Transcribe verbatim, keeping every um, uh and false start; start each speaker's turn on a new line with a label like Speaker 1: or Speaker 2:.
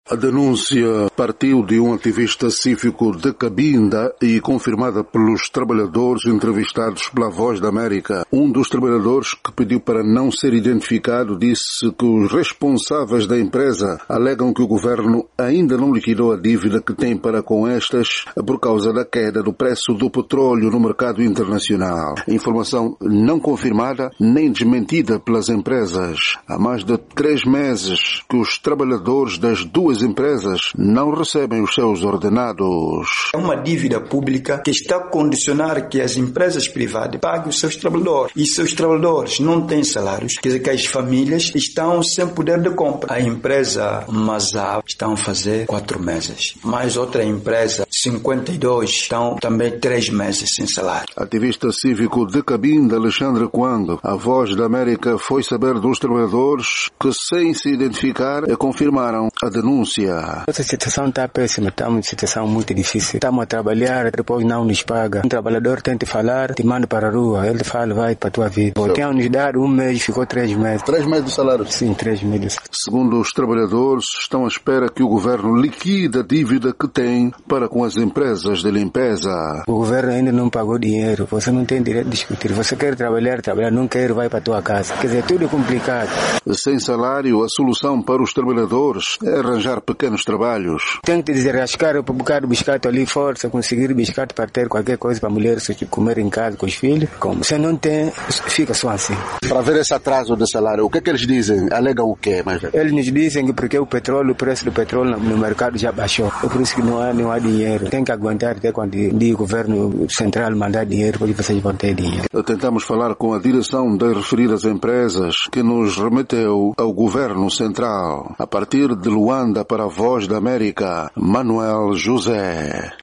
Speaker 1: A denúncia partiu de um ativista cívico de Cabinda e confirmada pelos trabalhadores entrevistados pela Voz da América. Um dos trabalhadores que pediu para não ser identificado disse que os responsáveis da empresa alegam que o governo ainda não liquidou a dívida que tem para com estas por causa da queda do preço do petróleo no mercado internacional. Informação não confirmada nem desmentida pelas empresas. Há mais de três meses que os trabalhadores das duas empresas não recebem os seus ordenados.
Speaker 2: É uma dívida pública que está a condicionar que as empresas privadas paguem os seus trabalhadores. E seus trabalhadores não têm salários, quer dizer que as famílias estão sem poder de compra. A empresa Mazal estão a fazer quatro meses. Mais outra empresa, cinquenta e dois, estão também três meses sem salário.
Speaker 1: Ativista cívico de Cabinda, Alexandre Quando, a Voz da América foi saber dos trabalhadores que, sem se identificar, confirmaram a denúncia.
Speaker 3: Essa situação está péssima, está uma situação muito difícil. Estamos a trabalhar, depois não nos paga. Um trabalhador tenta falar, te manda para a rua, ele fala, vai para a tua vida. Tinham nos dado um mês, ficou três meses.
Speaker 1: Três meses de salário?
Speaker 3: Sim, três meses.
Speaker 1: Segundo os trabalhadores, estão à espera que o governo liquide a dívida que tem para com as empresas de limpeza.
Speaker 3: O governo ainda não pagou dinheiro, você não tem direito de discutir. Você quer trabalhar, trabalhar, não quer, vai para a tua casa. Quer dizer, tudo é complicado.
Speaker 1: Sem salário, a solução para os trabalhadores é arranjar pequenos trabalhos.
Speaker 3: Tem que desarrascar para um bocado de biscoito ali, força, conseguir biscoito para ter qualquer coisa para a mulher comer em casa com os filhos. Como você não tem, fica só assim.
Speaker 1: Para ver esse atraso de salário, o que é que eles dizem? Alegam o quê? Mas...
Speaker 3: Eles nos dizem que porque o petróleo, o preço do petróleo no mercado já baixou. É por isso que não há, não há dinheiro. Tem que aguentar até quando o governo central mandar dinheiro, porque vocês vão ter dinheiro.
Speaker 1: Tentamos falar com a direção das referidas empresas, que nos remeteu ao governo central. A partir de Luanda para a Voz da América, Manuel José.